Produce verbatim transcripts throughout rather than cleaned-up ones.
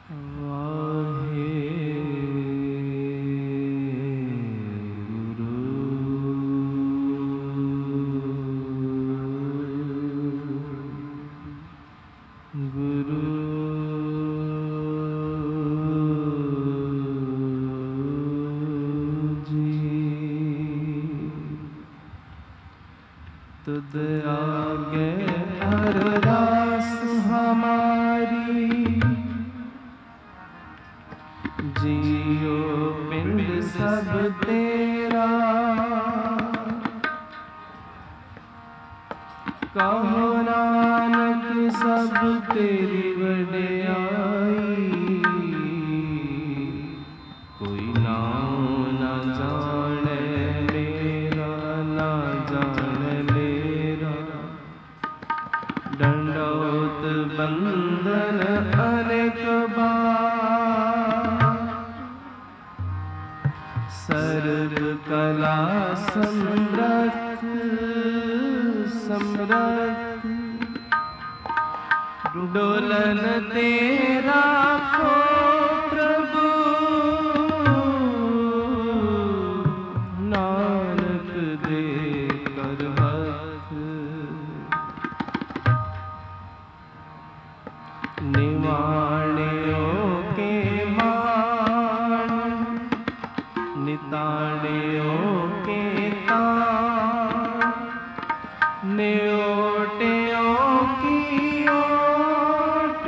तुद आगे अरदास हमारी, जियो पिंड सब तेरा। कहो नानक सब तेरी वडियाई, कोई नाम न जाने मेरा, ना जाने मेरा। दंडोत बंदन अनेक बार, सर्व कला समरथ समरथ। डोलन तेरा को प्रभु, नानक दे कर हथ। निवाणियों के मान, निताणियों के तान। न्योटियों की ओट,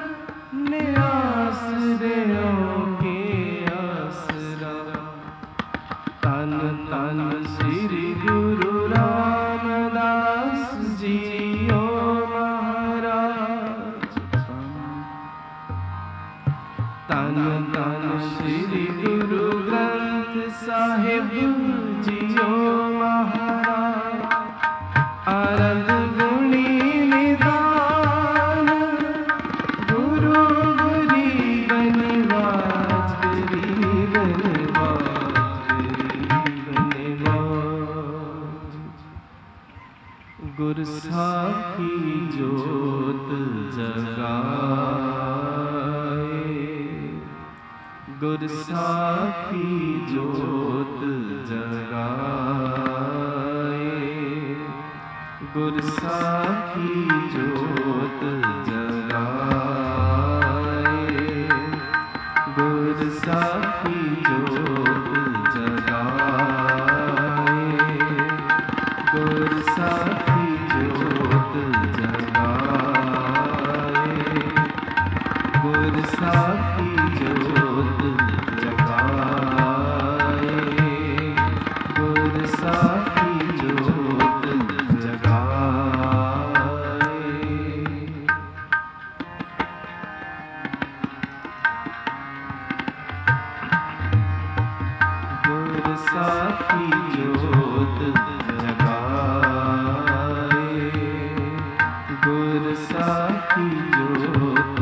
निआसरियों के आसरा। तन तन श्री गुरु रामदास जियो महाराज। तन तन श्री गुरु ग्रंथ साहिब जियो महाराज। आनंद गुणी निदान, गुरु गरीब निवाज, गरीब निवाज, गरीब निवाज। गुर साखी जोत जगाए, गुर साखी जोत जगाए। गुर साखी जोत जगाए, गुर साखी जोत जगाए। गुर साखी जोत जगाए, गुर साखी जोत जगाए। गुर साखी जोत जगाए। गुर साखी जोत जगाए, गुर साखी जोत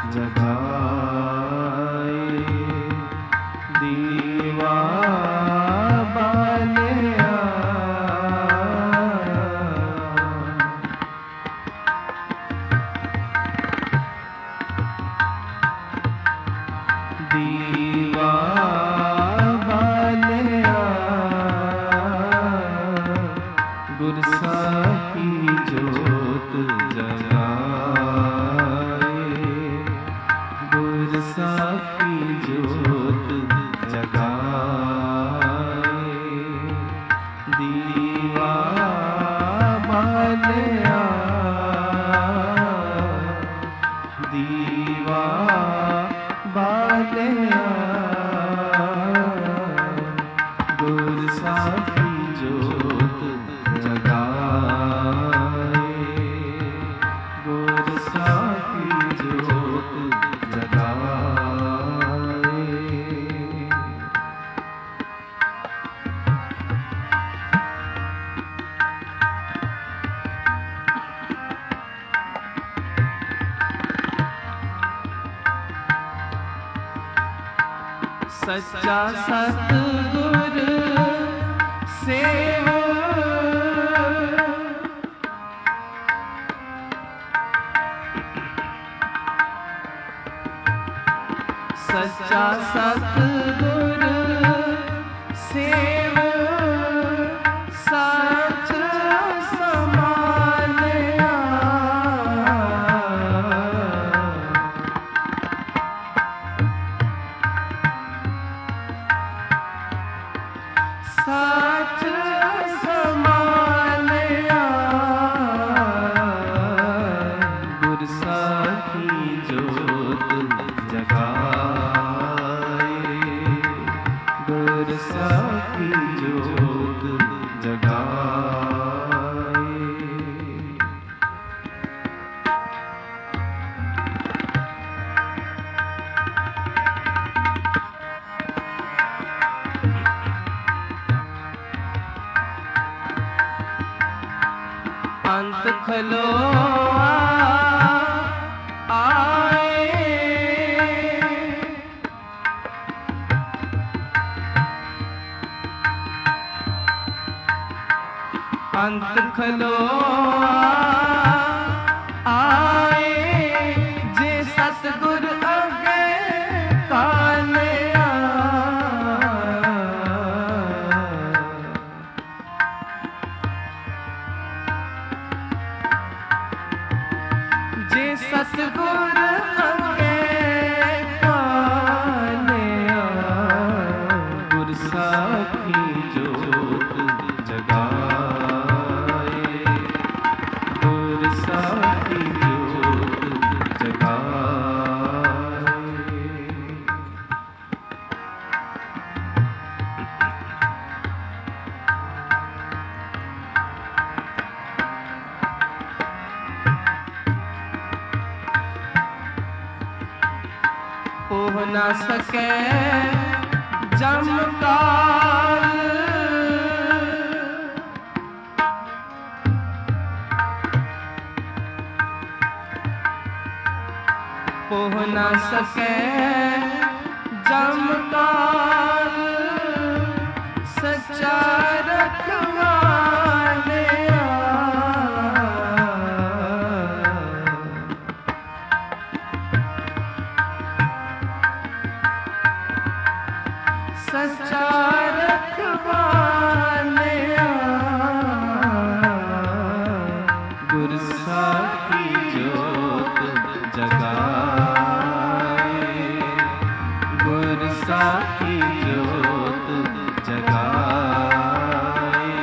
जगाए। दीवा बालिया, दीवा बालिया। गुर साखी जोत जगाए, गुर साखी जोत जगाए। दीवा बालिया, दीवा बालिया। गुर साखी जोत जगाए, गुर साखी जोत जगाए। सच्चा सतगुर सेवा, सच्चा सतगुर सेव सच समालिया। सच समालिया गुर साखी जोत जगाए। गुर साखी जोत जगाए। अंत खलो आए। अंत खलो आए जे सतगुर अगे कालिया। जे सतगुर अगे कालिया गुर साखी जोत जगाए। गुर साखी जोत जगाए। ओह ना सके जमकाल। ओह ना सके जमकाल सच्चा रखवालिया। सच्चा रखवालिया गुर साखी जोत जगाए। गुर साखी जोत जगाए।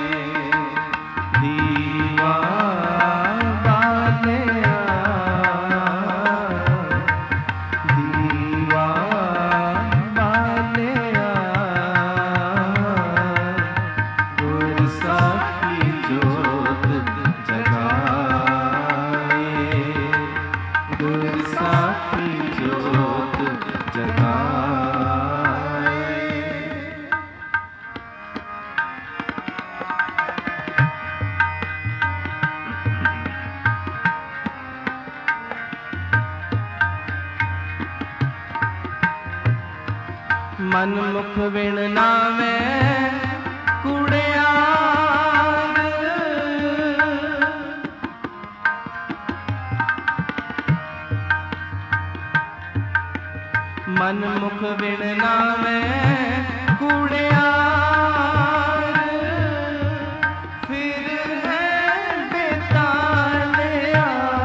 दीवा बालिया दीवा बालिया गुर साखी जोत जगाए। गुर साखी जोत जगाए। मन मुख विण नावे कुड़ियार। मन मुख विण नावे कुड़ियार फिर है बेतालिया।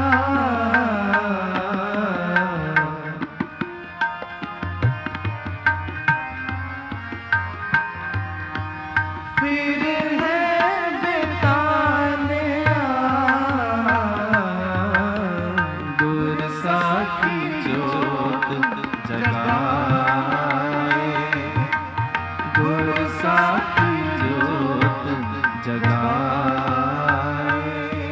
फिर है बेतालिया गुर साखी जोत जगाए। गुर साखी जोत जगाए।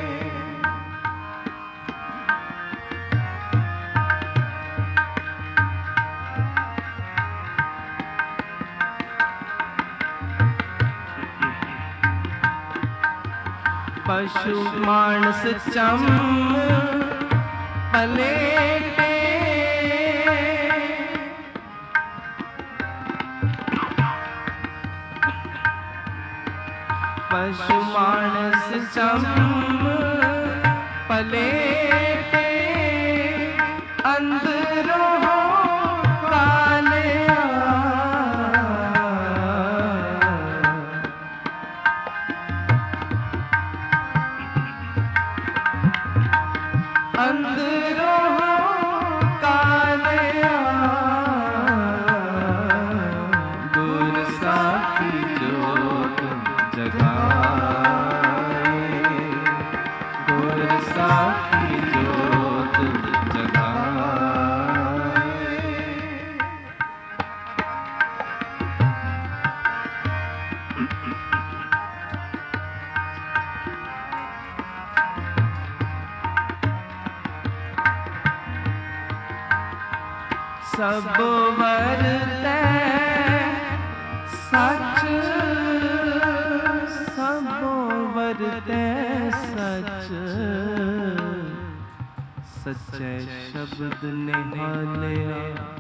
पशु मानस चम पलेटे। पशु मानस चम पलेटे अंदरों काल। सब वरतै सच, सब वरतै सच, सच्चे शब्द निहालिया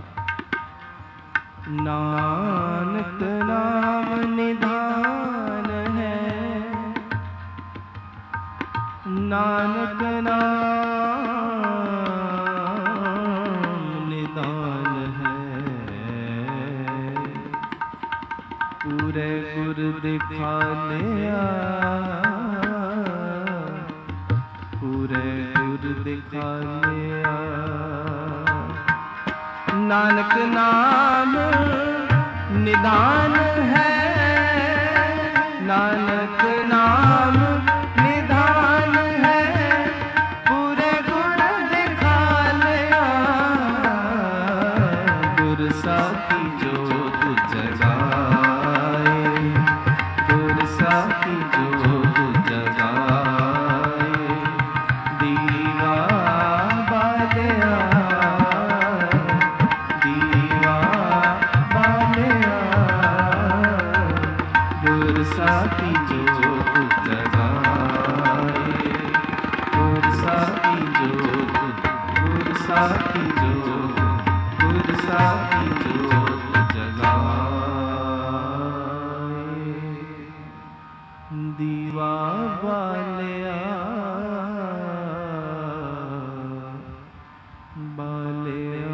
नानक नाम निधान है, नानक नाम निधान है। पूरे गुर दिखा लिया, पूरे गुर दिखा लिया, नानक नाम निदान है, नानक नाम निदान है। पूरे गुण दिखा लिया, गुर साखी जोत जगाए, गुर साखी जोत जगाए। दीवा बालिया, दीवा बालिया, गुर साखी जोत जगाए, गुर साखी जोत, गुर साखी जोत, गुर साखी जोत जगाए। दीवा बालिया, बालिया।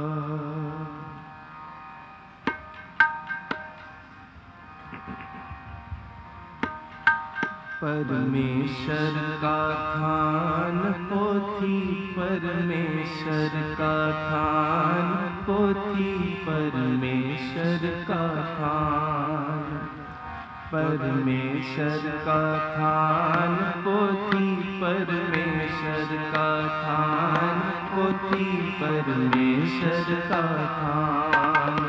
परमेश्वर का थान पोथी, परमेश्वर का थान पोथी, परमेश्वर का थान, परमेश्वर का थान पोथी, परमेश्वर का थान पोथी, परमेश्वर का थान।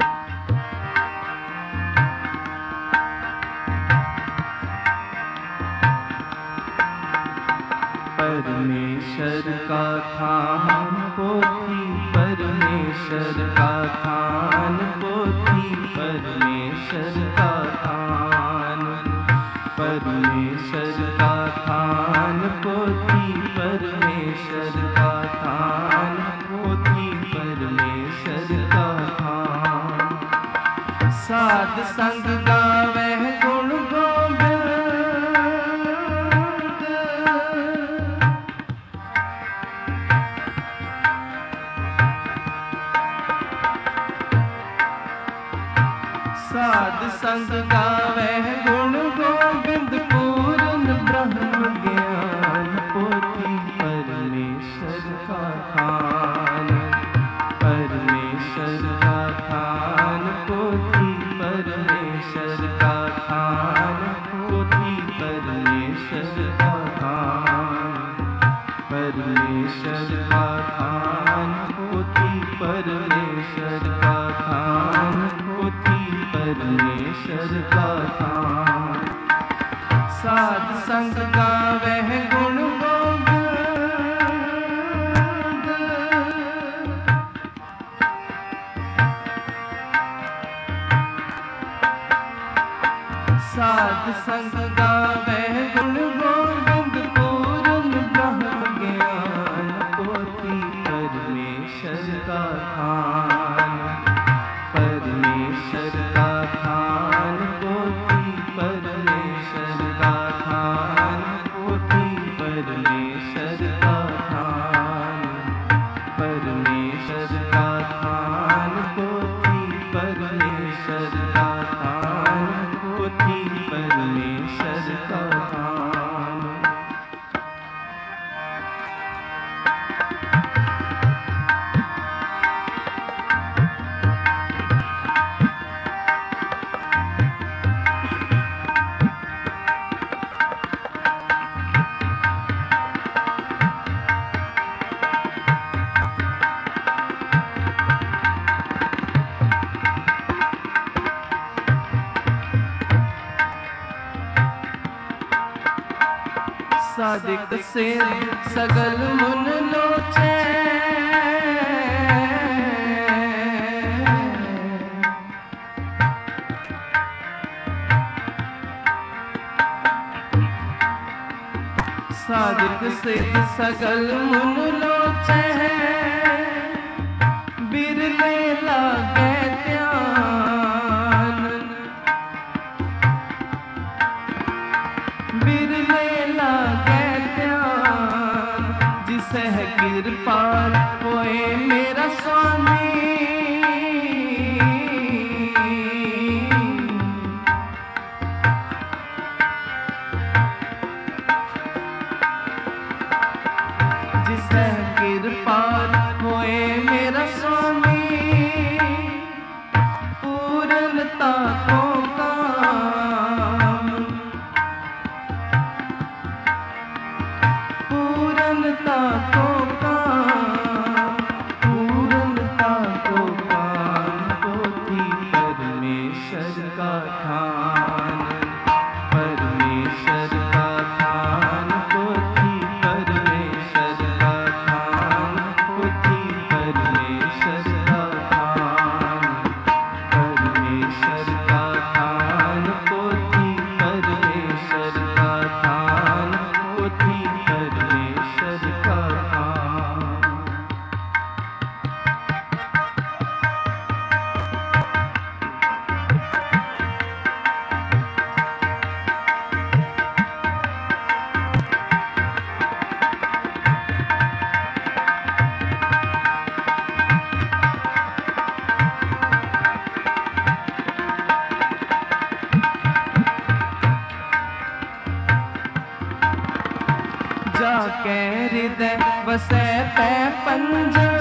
परमेश्वर का थान पोथी, परमेश्वर का थान पोथी, परमेश्वर का थान, परमेश्वर का थान पोथी, परमेश्वर का थान पोथी, परमेश्वर का थान। साध संग गावे गुण गोबिंद, साध संग गावे गुण गोविंद, पूर्ण ब्रह्म ज्ञान पोथी, परमेश्वर का थान, परमेश्वर का थान पोथी, परमेश्वर का थान पोथी, परमेश्वर का थान, परमेश्वर का थान पोथी, परमेश्वर का थान पोथी, परमेश्वर का थान। साध संग गावे गुण गोविंद, साध संग गावे गुण गोविंद, पूर्ण ब्रह्म ज्ञान पोथी, परमेश्वर का थान, परमेश्वर का थान पोथी, परमेश्वर का थान पोथी, परमेश्वर का थान, परमेश्वर का थान पोथी, परमेश्वर का थान पोथी, परमेश्वर का थान। सादिक से सगल मुन लोचे, साधिक सिद्ध सगल मुन लोचै बिरले लागे ध्यान बिरले लागे ध्यान जिसे है कृपाल होए मेरा स्वामी जिसे कृपाल होए मेरा स्वामी पूर्णता को काम पूर्णता को काम पूर्णता को काम पोथी परमेश्वर का ध्यान परमेश्वर का ध्यान पोथी परमेश्वर का ध्यान पोथी परमेश्वर का ध्यान परमेश्वर का ध्यान पोथी परमेश्वर का ध्यान पोथी परमेश्वर का ध्यान। जाके हृदय बसे पै पंजर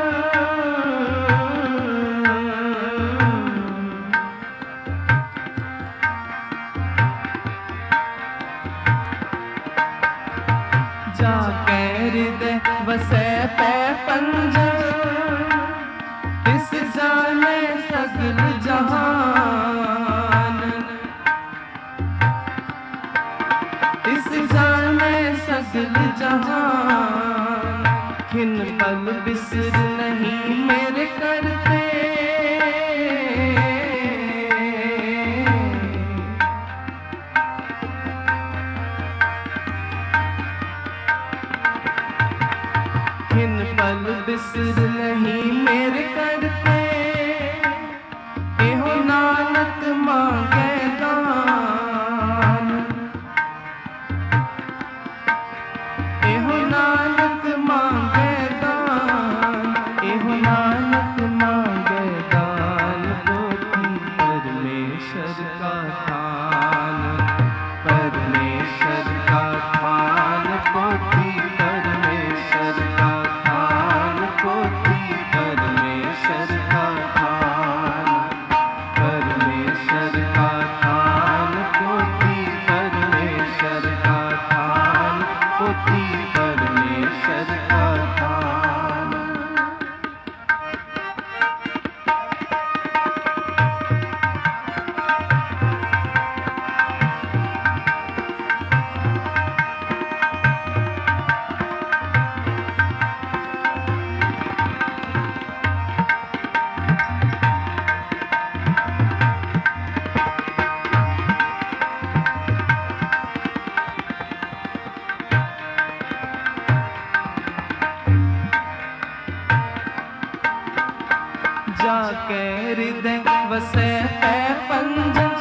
जाके हृदय बसे पै पंजर इस जाने सगल जहान इस जाने सगल जहान खिन पल बिसर नहीं मेरे करते खिन पल बिसर नहीं मेरे करते एहो नानक मांगे दान एहो नानक मांगे दान एहो नानक मांगे दान पोथी परमेश्वर का ध्यान परमेश्वर का ध्यान पोथी परमेश्वर का ध्यान पोथी परमेश्वर का ध्यान परमेश्वर का ध्यान पोथी परमेश्वर का ध्यान पोथी परमेश्वर का ध्यान। जाके हृदय बसे पै पंजर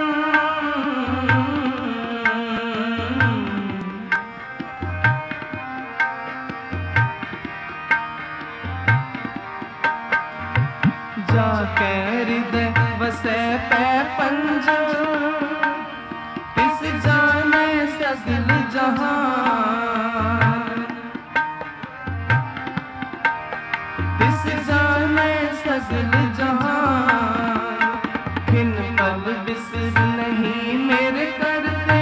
जाके हृदय बसे पै पंजर इस जाने सगल जहान इस जाने सगल जहान खिन पल बिसर नहीं मेरे करते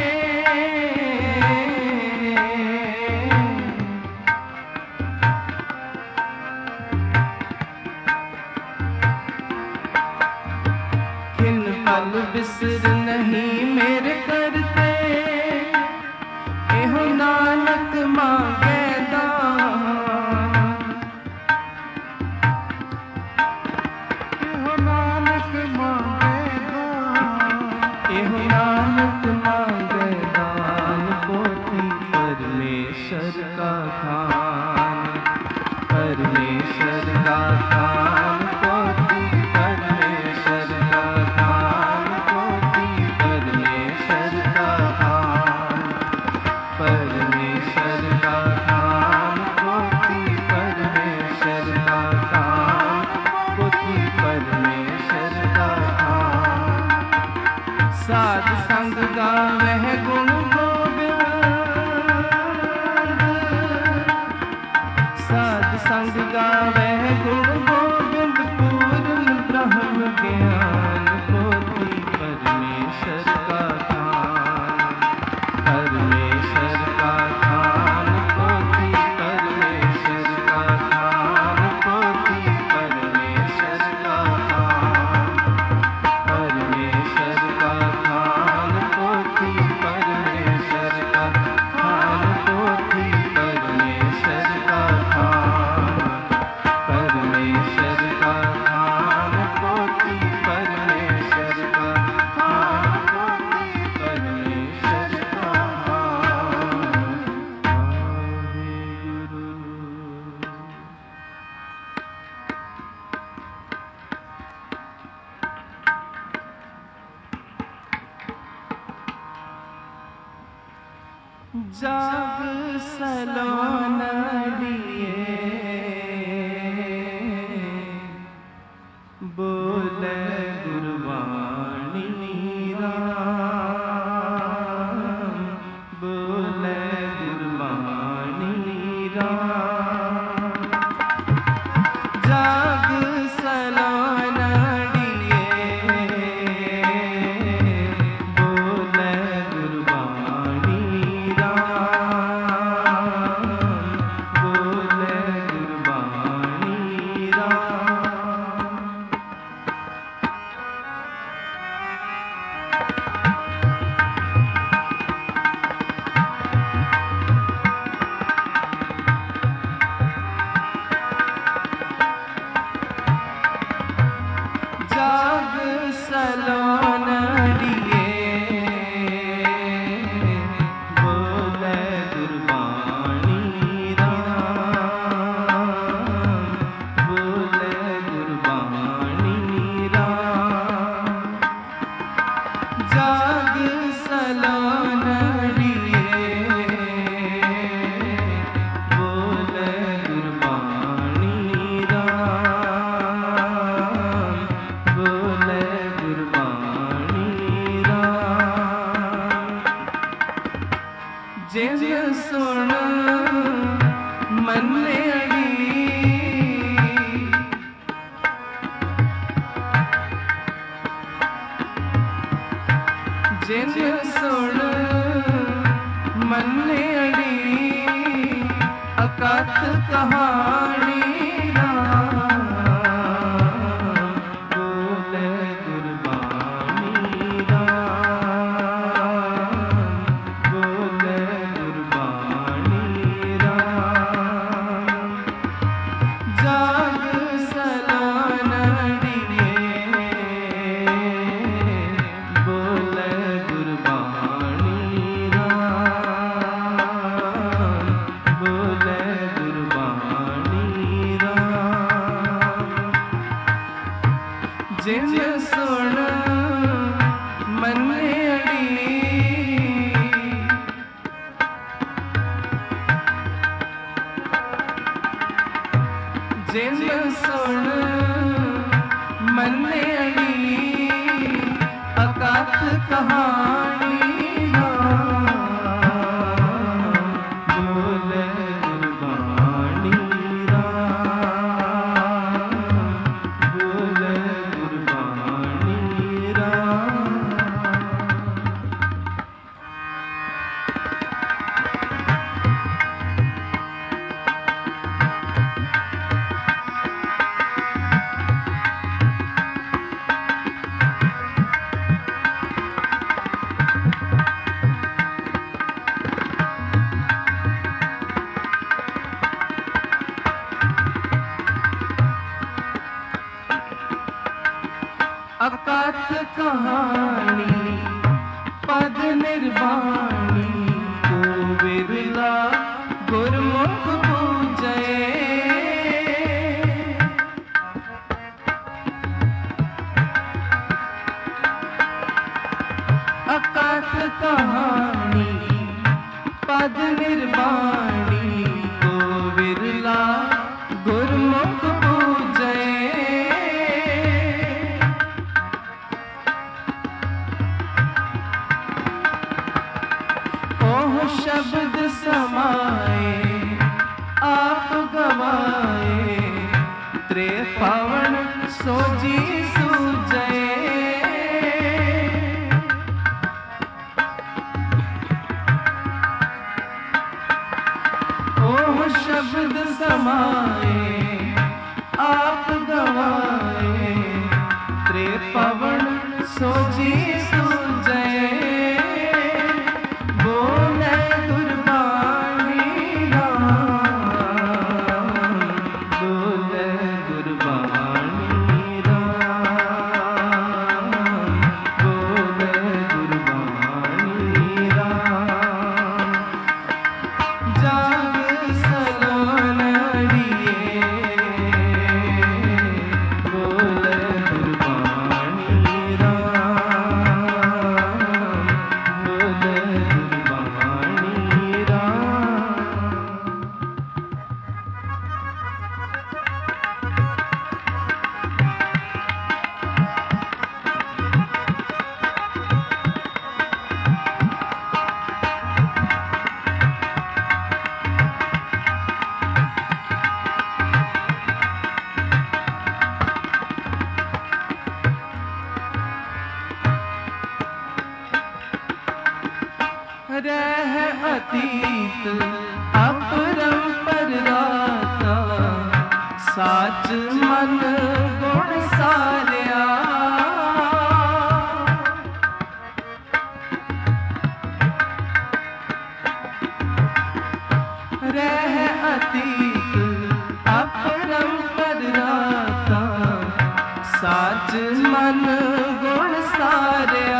खिन पल बिसर नहीं मेरे करते एहो नानक मांगे दान एहो नानक मांगे दान एहो नानक मांगे दान पोथी परमेश्वर साध संग गावे गुण गोबिंद, साध संग गावे गुण गोबिंद, पूर्ण ब्रह्म ज्ञान पोथी परमेश्वर का धाम, परमेश्वर का धाम पोथी, परमेश्वर का धाम पोथी, परमेश्वर का धाम, परमेश्वर का धाम पोथी, परमेश्वर का धाम पोथी, परमेश्वर का धाम, परमेश्वर का धाम पोथी, परमेश्वर का धाम पोथी, परमेश्वर का जाग सलोन लिए बोले गुरबाणी राम, बोले गुरबाणी राम, जाग सलोन लिए बोले गुरबाणी राम, बोले गुरबाणी राम। जाग सलोन लिए बोले गुरबाणी राम, बोले गुरबाणी राम, जाग सलोन लिए बोले गुरबाणी राम, बोले गुरबाणी राम। जिन सुन मन अड़ी, जिन सुन मन अड़ी, अकथ कहानी राम, बोले गुरबाणी राम, बोले गुरबाणी राम, जाग सलोन लिए बोले गुरबाणी राम, बोले गुरबाणी राम। जिन सुन मन अड़ी, जिन सुन मन अड़ी, अकथ कहानी राम, बोले गुरबाणी राम, बोले गुरबाणी राम। अकथ कहानी पद निर्वाणी, को विरला गुरमुख पूजे, अकथ कहानी पद निर्वाणी, को विरला गुरमुख पूजे, सोजी सूझे। ओह शब्द समाए आप गवाए, त्रिपवन सोजी सूझे। बोले गुरबाणी राम, बोले गुरबाणी राम, बोले गुरबाणी राम। जाग सलोनड़िए, बोले गुरबाणी राम, बोले गुरबाणी राम। रह अतीत अपरंपर राता, साच मन गुण सारिया। रह अतीत अपरंपर राता, साच मन गुण सारिया।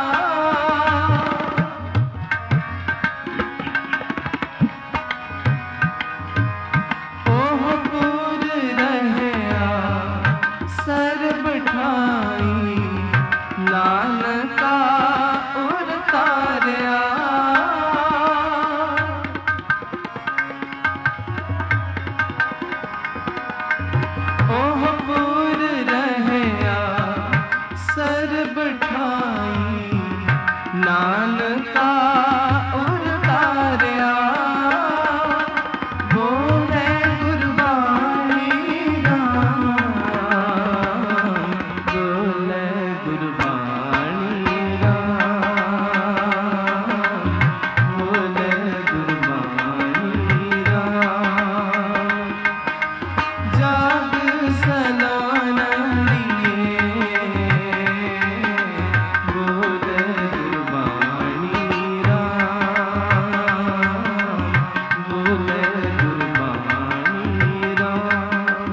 नानका उतारिया। ओह पूर रहया सर बिठाई, नानका उतारिया। बोले गुरबाणी राम, बोले गुरबाणी राम, बोले गुरबाणी राम। जाग सलोनड़िए, बोले गुरबाणी राम, बोले गुरबाणी राम।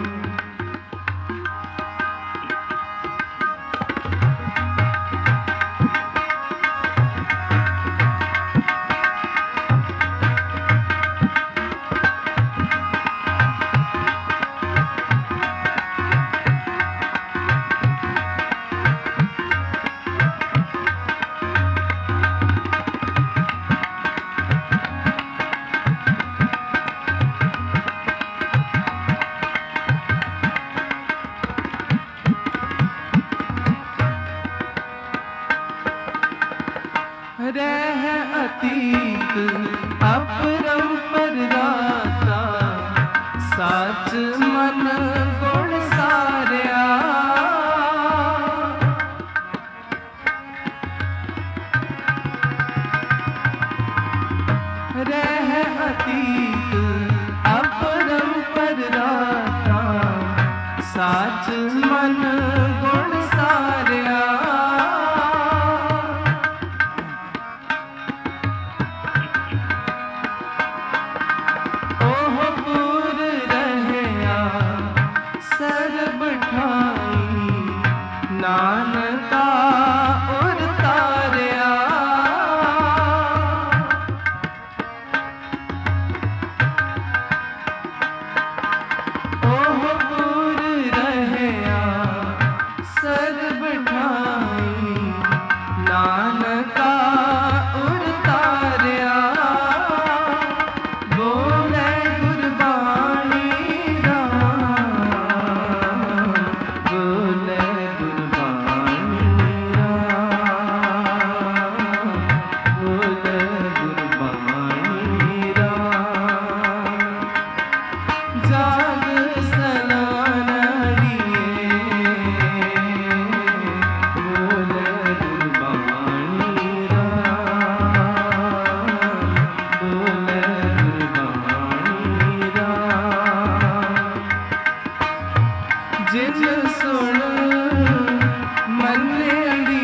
रह अतीत अपरंपर राता, साच मन गुण सारिया। रह अतीत अपरंपर राता, साच मन गुण सारिया। ओह पूर रहया सर बिठाई, नानका उतारिया। ओह पूर रहया सर बिठाई, नानका उतारिया। बोले गुरबाणी राम, बोले गुरबाणी सुन मनड़ी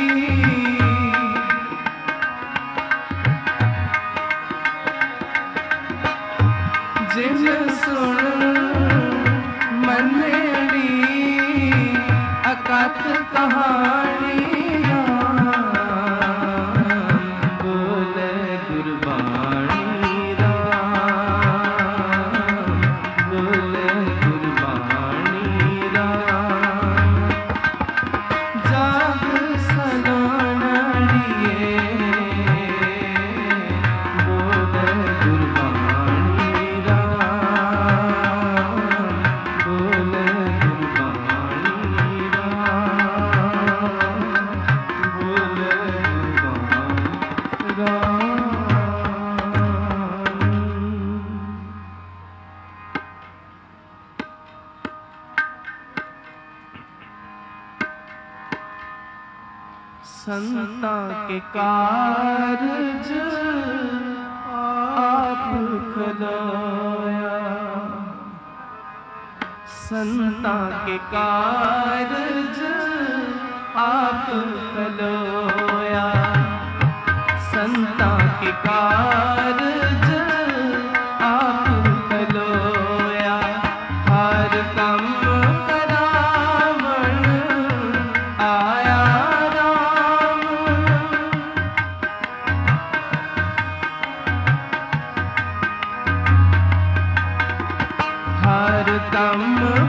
जिन सुन मनड़ी अकथ कहानी बोले गुरबाणी राम बोले गुरबाणी राम जाग सलोनड़िए बोले गुरबाणी राम बोले गुरबाणी राम बोले गुरबाणी राम। संता के कारज आप खलोया संता के कारज आप खलोया संता के कारज आप खलोया हर कम करावण आया राम हर कम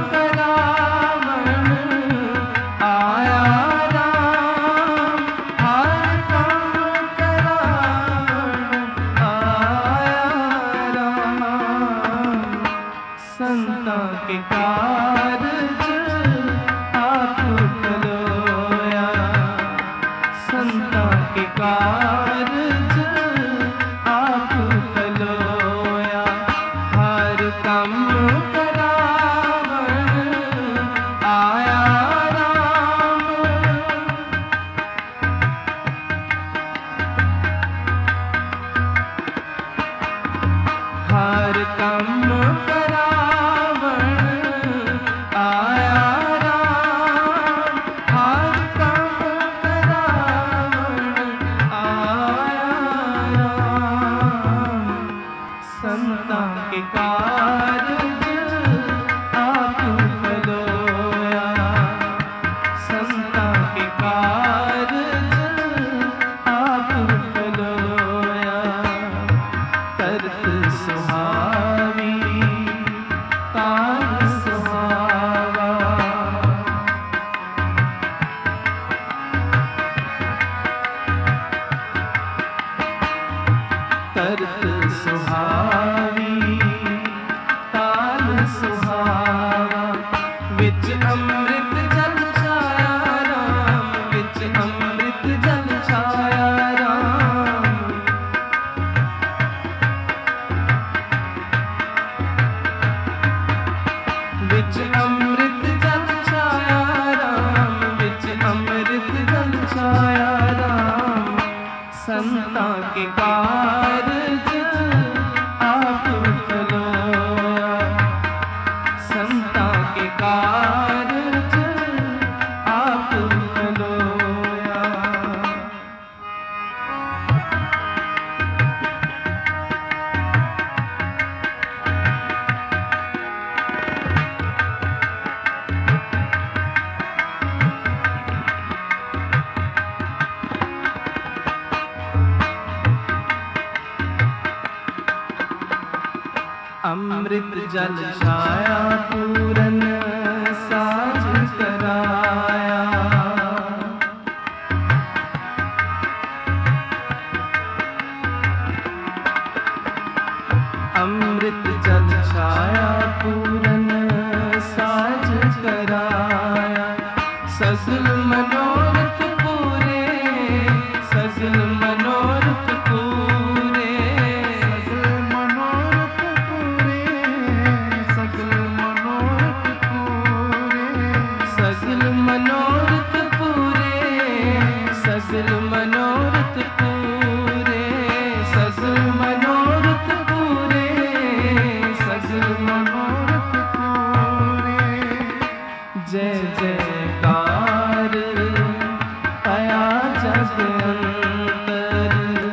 करावण आया राम हर कम करावण आया राम संता के कारज आप खलोया संता के कारज आप खलोया हर कम करावण आया राम हर कम करावण आया राम हर कम करावण आया राम संता के कारज आप खलोया संता के कारज आप खलोया तरत सुहावी तान सुहावा तरत सुहावी तान सुहावा विच अमृत जल छाया राम विच अमृत जल छाया राम विच अमृत जल छाया राम विच अमृत जल छाया राम संता के कारज आप खलोया संता के कारज आप खलोया अमृत जल छाया पूरन साज कराया अमृत जल छाया पूरन साज कराया सजल मनोरथ पूरे सजल मनोरथ पूरे सजल मनोरथ पूरे सजल मनोरथ पूरे सजल मनोरथ पूरे सजल मनोरथ पूरे सजल मनोरथ पूरे सजल मनोरथ पूरे जय जय जयकार आया जग अंतर।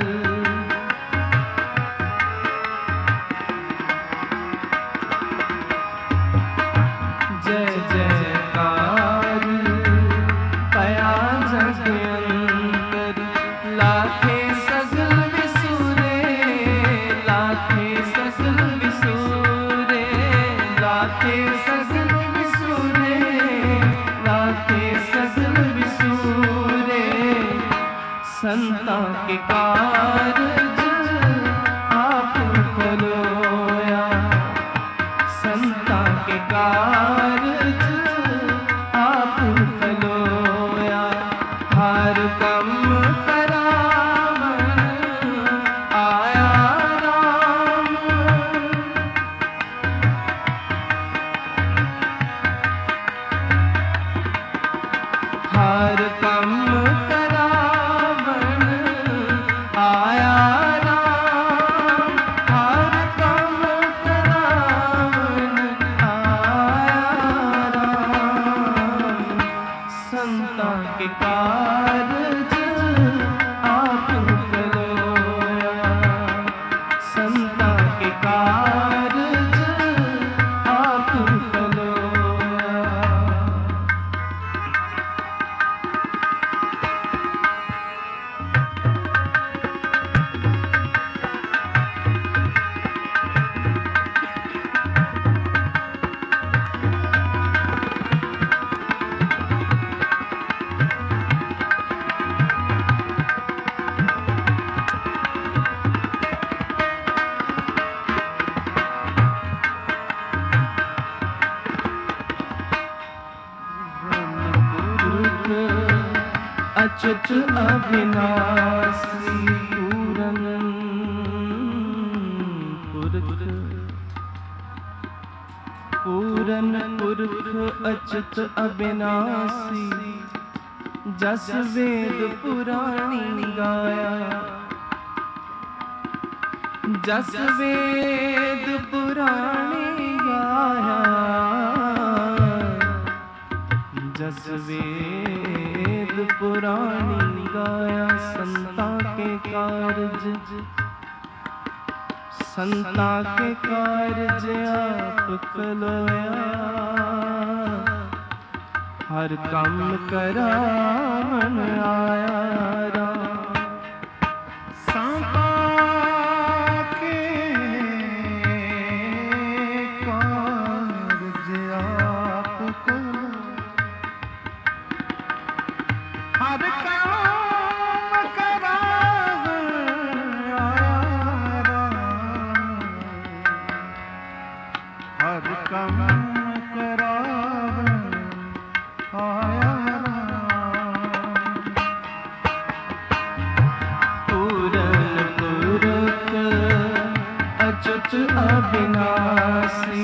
जय जयकार आया जग अंतर। लाखे सगल विसुरे, लाखे सगल विसुरे, लाखे सगल विसुरे, लाखे सगल विसुरे। संता के कारज आप खोलोया, संता के कारज आप खोलोया। हर कम करावन आया राम। हर कम करावन आया राम। हर कम करावन आया राम। संता के कारज आप करोया, संता के कारज आप करोया। अच्युत अविनाशी पूरन पुरख, पूरन पुरख अच्युत अविनाशी। जस वेद पुराणी गाया, जस वेद पुराणी गाया। जस वेद पुराणी गाया। संता के कारज, संता के कारज आप कलोया। हर काम करावन आया राम। संता के कारज आप कलो। हर काम करावन आया राम। हर काम करावन आया राम। पूरन पुरख अच्युत अविनाशी।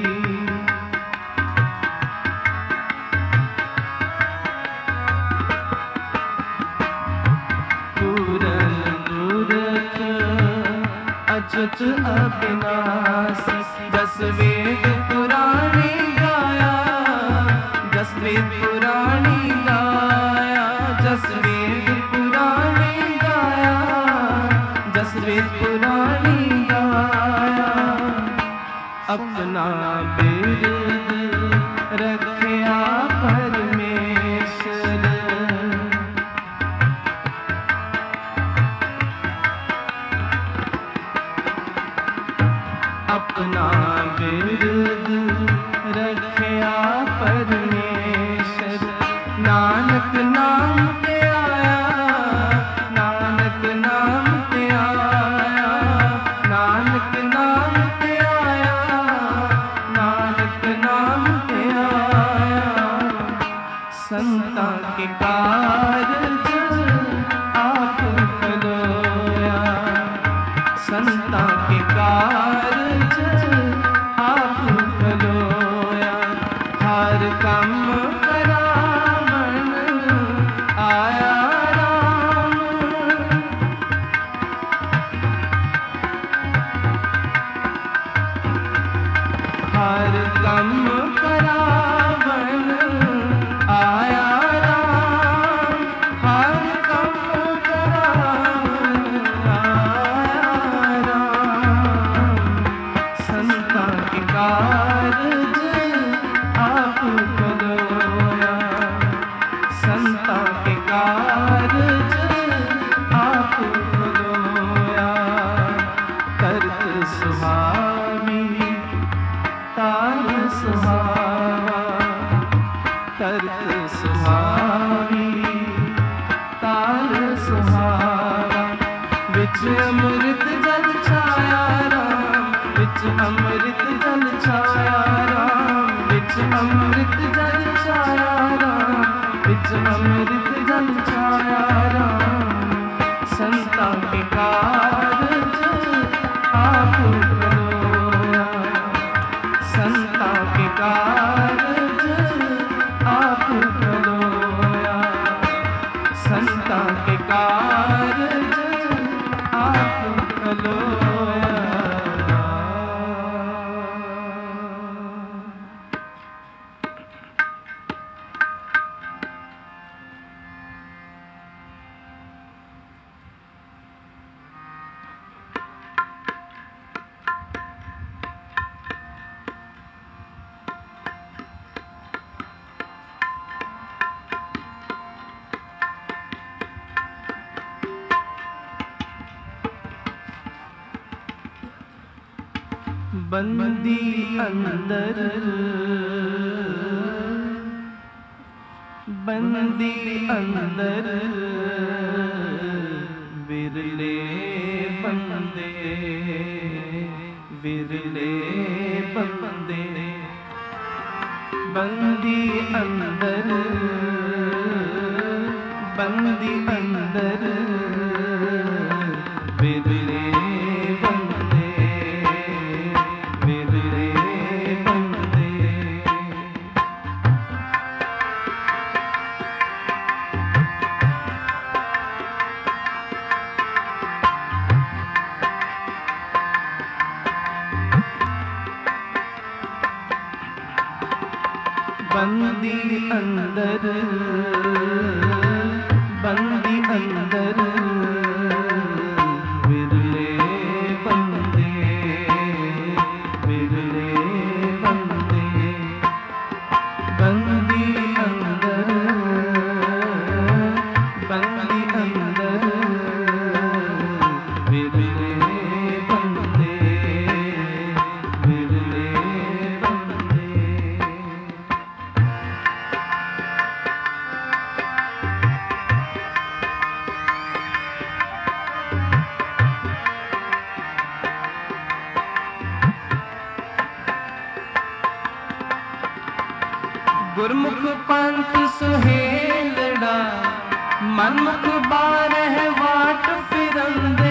अच्युत अविनाशी। जस वेद पुराणी गाया, जस वेद पुराणी गाया। जस वेद पुराणी गाया, जस वेद पुराणी गाया। अपना बिरद रखया परमेश्वर। अपना बिरद रखया परमेश्वर। नानक नाम पे आया, नानक नाम पे आया। नानक नाम पे आया, नानक नाम पे आया। संता के कारज आप कलोया, संता के कारज आप कलोया। हर काम करावन आया राम। हर काम करावन तरत सुहावी ताल सुहावा विच अमृत जल छाया राम विच अमृत जल छाया राम विच अमृत जल छाया राम विच अमृत जल छाया राम संता के कारज आप करोया संता के कारज आप करोया संता के कारज आप करोया। बंदी अंदर बंदी अंदर विरले बंदे विरले बंदे बंदी अंदर बंदी अंदर विरले बंदी अंदर बंदी अंदर विरले बंदे विरले बंदे बंदी अंदर बंदी अंदर विरले बंदे विरले गुरमुख पंथ सुहेलड़ा मनमुख बारह वाट फिरंदे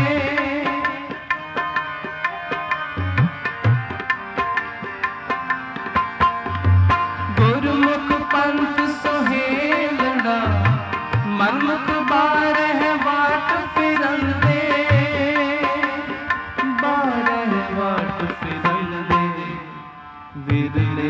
गुरमुख पंथ सुहेलड़ा मनमुख बारह वाट फिरंदे बारह वाट फिरंदे विरले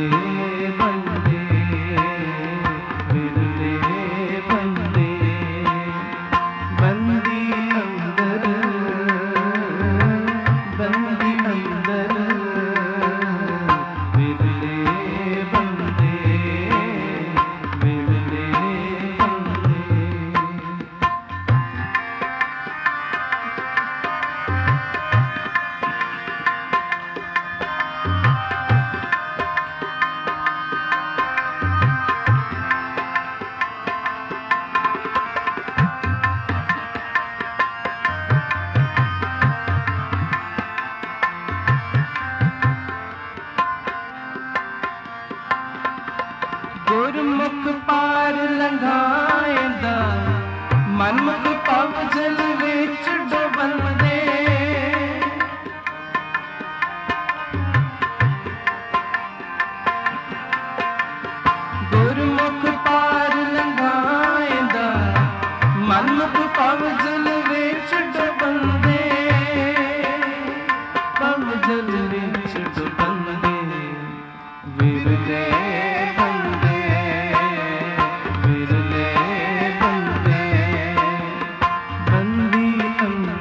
गुरमुख पार लंघाएंदा मनमुख पव जल विच डुबंदे गुरमुख पार लंघाएंदा मनमुख पव जल विच डुबंदे पव जल विच डुबंदे विरले बंदी अंदर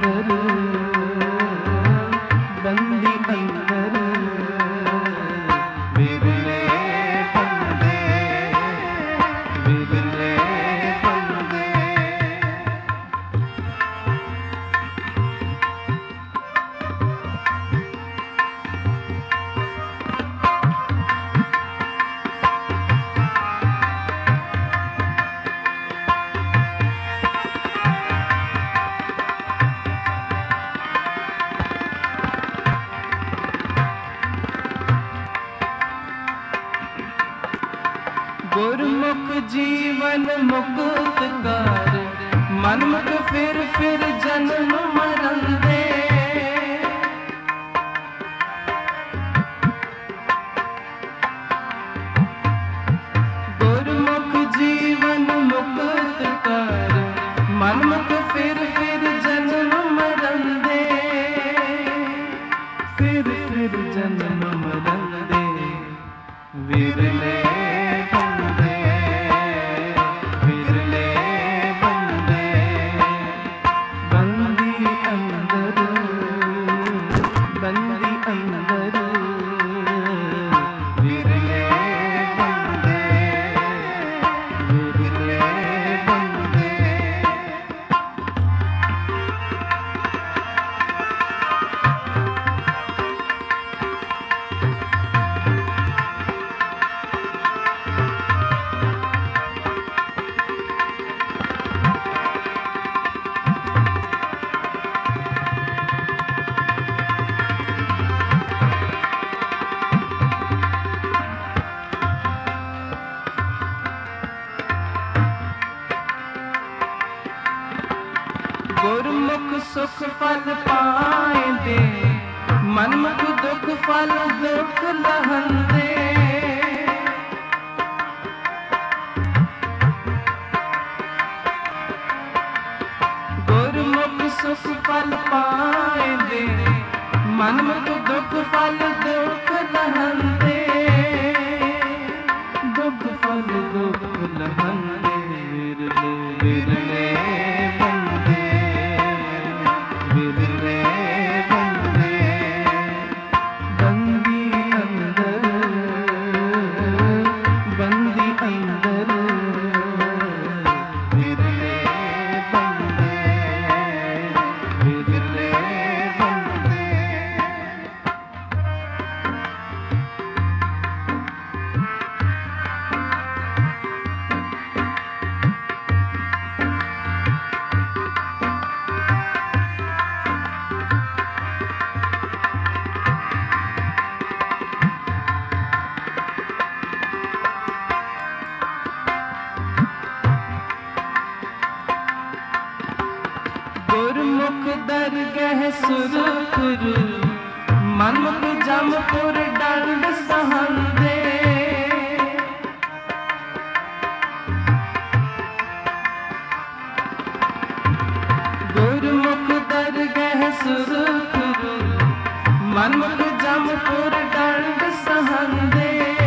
गुरमुख जीवन मुक्त कर, मनमुख फिर फिर जन्म मरण दे। गुरमुख जीवन मुक्त कर, मनमुख फिर फिर जन्म मरण दे। फिर फिर जन्म मरण दे, विरले बंदे, विरले बंदे, बंदी अंदर, बंदी अंदर, विरले बंदे, विरले बंदे। गुरमुख सुख फल पाएंदे, मनमुख दुख फल दुख लहंदे। गुरमुख सुख फल पाएंदे, मनमुख दुख फल दुख लहंदे। दुख फल दुख लहंदे, विरले विरले बंदे, विरले बंदे, बंदी अंदर, बंदी अंदर, विरले बंदे, विरले बंदे। गुरमुख दरगह सुरपुर, मनमुख जमपुर दंड सहंदे। गुरमुख दरगह सुरपुर, मनमुख जमपुर दंड सहंदे।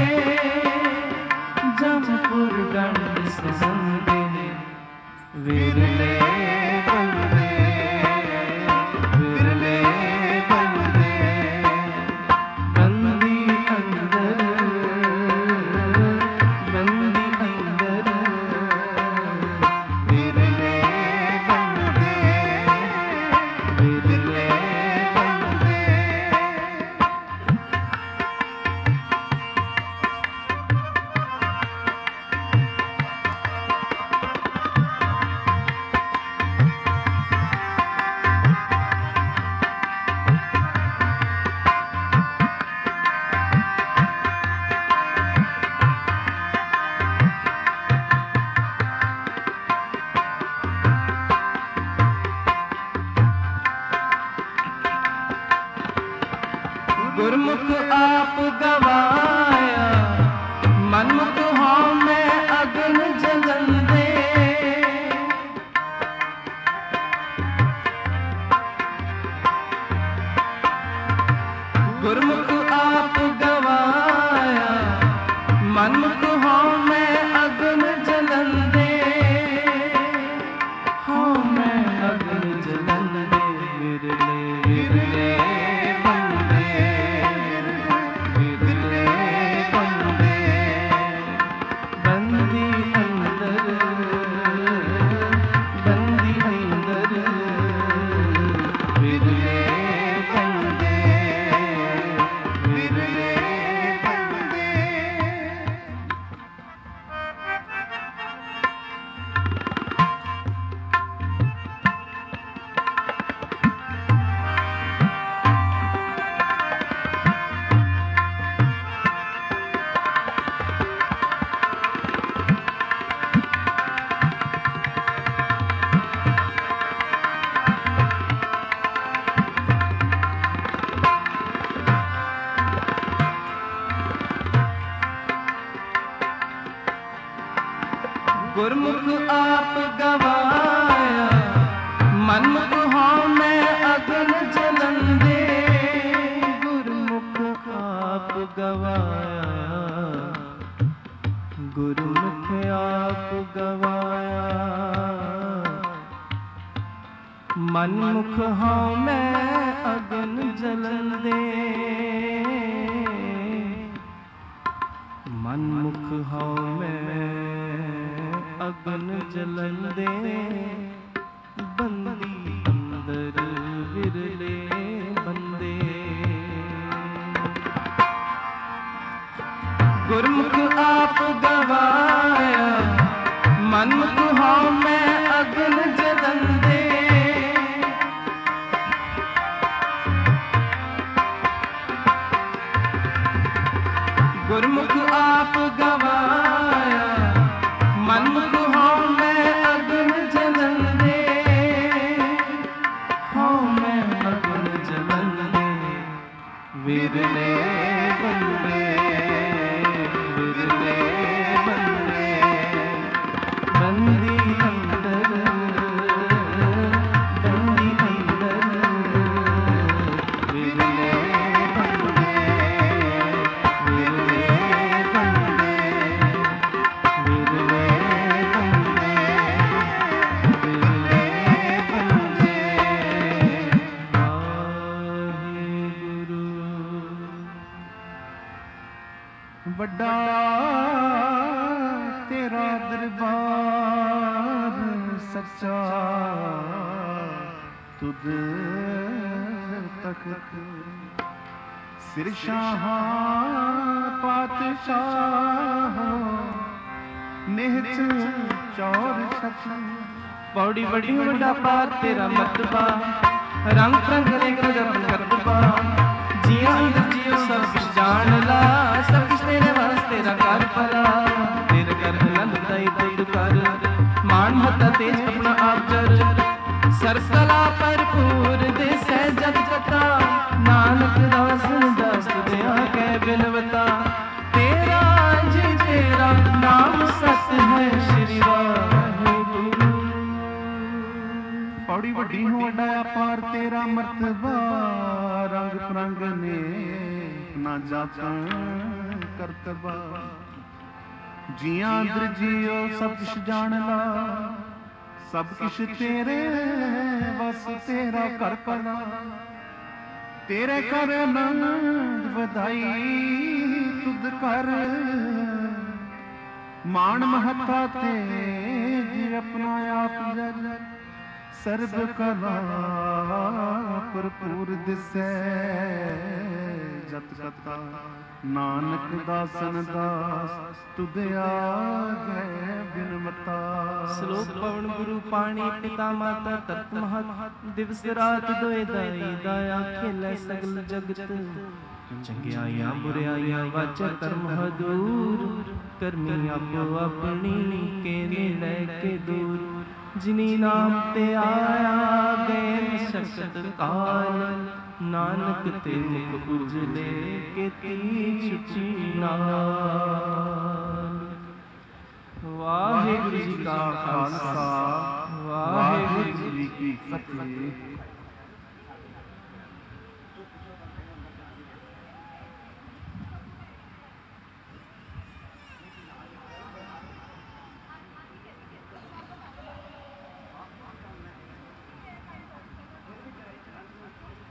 जमपुर दंड सहंदे, विरले बंदे, विरले बंदे, बंदी अंदर, बंदी अंदर, विरले बंदे, विरले बंदे। गुरमुख आप गवाया, मनमुख हूँ मैं अग्न जलंदे। गुरमुख आप गवाया, मनमुख हूँ मैं अग्न जलंदे। हूँ मैं अग्न जलंदे, विरले विरले बंदे, विरले गुरमुख आप गवाया, मनमुख हूँ मैं अगन जलंदे। गुरमुख आप गवाया, गुरमुख आप गवाया, मनमुख हूँ मैं अगन जलंदे। मनमुख हूँ मैं अगन जलंदे, बंदी अंदर विरले बंदे। गुरमुख आप गवाया, मनमुख हूँ मैं अगन जलंदे। गुरमुख आप गवाया, मनमुख हूँ मैं अगन जलंदे। हूँ मैं अगन जलंदे, विरले बंदे, विरले बंदे। बंदी अंदर, बंदी अंदर, विरले बंदे, विरले बंदे, विरले बंदे, विरले बंदे। वाहिगुरु। वड्डा तेरा दरबार सच्चा, तुद तख्त सिर शाह पातशाह, निहच चौर सच। पौड़ी बड़ी वड्डा पार तेरा मतबा, रंग रंग रेख रजब करतबा। जिया अंदर जियो सब कुछ जान ला, सब कुछ तेरे वास्ते तेरा कर भला। तेरे कर नंद दाई तुद कर, मान महता तेज अपना आप जर। सरसला भरपूर दे सहजत कथा, नानक दास दास तुझे आगे बिनवता। तेरा जी तेरा नाम सत है श्री वाहिगुरु। पौड़ी वड्डी हूँ वड्डा अपार तेरा मर्तबा, रंग परंग ने ना जाता करतबा। जिया अंदर जियो सब कुछ जान ला, सब कुछ तेरे बस तेरा कर भला। तेरे कर नंद वधाई तुद कर, मान महता तेज अपना आप जग। सर्ब कला भरपूर दिसै जत कथा, नानक दासन दास तुद आगे बिनमता। श्लोक पवन गुरु पाणी पिता माता तत् महत, दिवस रात दोए दाई दाया खेलै सगल जगत। चंगियाइयां बुराइयां वाचा कर्म हदूर, करमी आपो अपनी के नेड़े के दूर। जिनी नाम ते आया गए मशक्कत काल, नानक ते मुख उजले केती छुटी नाल। वाहिगुरु जी का खालसा, वाहिगुरु जी की फतेह।